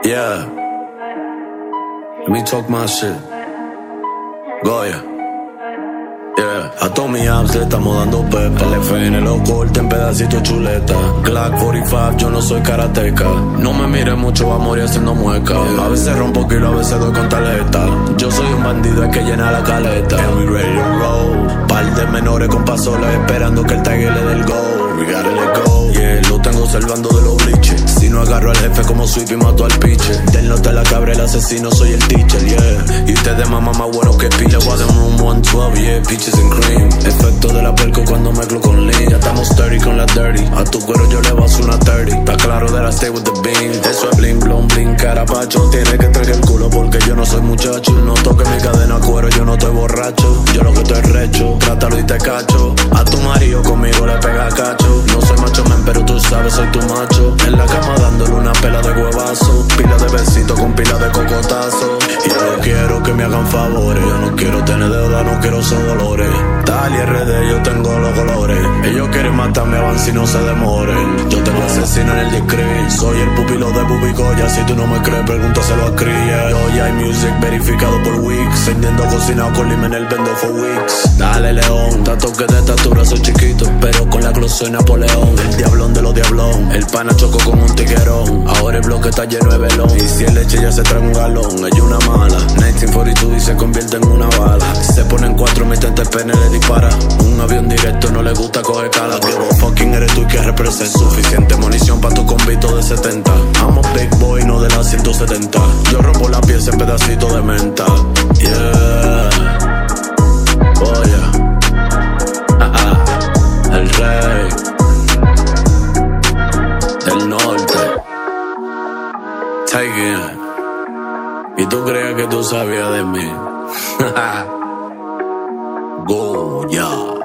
Yeah. Let me talk my shit. Goya. Yeah. A todos mis apps le estamos dando pepa. El FN lo corta en pedacitos chuleta. Glock 45, yo no soy karateca. No me mires mucho, va a morir haciendo mueca. A veces rompo kilo, a veces doy con tarjeta. Yo soy un bandido, es que llena la caleta. And we ready to roll. Par de menores con pasolas esperando que el tagger le dé el go. We gotta let go. Yeah, lo tengo salvando de los bleachers. Si no agarro al jefe como sweep y mato al pitcher. Del norte a la cabra el asesino, soy el teacher, yeah. Y ustedes mamá más bueno que pile. Wagon room 112, yeah, peaches and cream. Efecto de la perco cuando mezclo con lean. Ya estamos 30 con la dirty. A tu cuero yo le vaso una 30. Está claro that I stay with the beam. Eso es bling, blon, bling, carapacho. Tiene que traer el culo porque yo no soy muchacho. No toque mi cadena a cuero, yo no estoy borracho. Yo lo que estoy recho, trátalo y te cacho. A tu marido conmigo le pega cacho. No soy macho men, pero tú sabes, soy tu macho. En la cama dándole una pela de huevazo. Pila de besitos con pila de cocotazo. Y yo no quiero que me hagan favores. Yo no quiero tener deuda, no quiero esos dolores. Tal y RD, yo tengo los colores. Ellos quieren matarme, avanza y no se demoren. Yo tengo asesino en el discreet. Soy el pupilo de Bubicoya. Si tú no me crees, pregúntaselo a Cría. Hoy hay music verificado por Wix. Vendiendo cocinado con limen el vendo for weeks. Dale león, tanto que de estatura soy chiquito, pero con la gloss soy Napoleón. El diablón de los diablón. El pana chocó con un tiguerón. Ahora el bloque está lleno de velón. Y si el leche ya se trae un galón, ella una mala. 1942 y se convierte en una bala. Se ponen cuatro, mi tente pene le dispara. Un avión directo no le gusta coger cala. Que vos fucking eres tú y que representa. Suficiente munición pa' tu convito de 70. I'm a big boy, no de las 170. Yo rompo la pieza en pedacitos de menta. Yeah. Oh yeah. El rey del norte. Taken. Y tú creías que tú sabías de mí. Goya.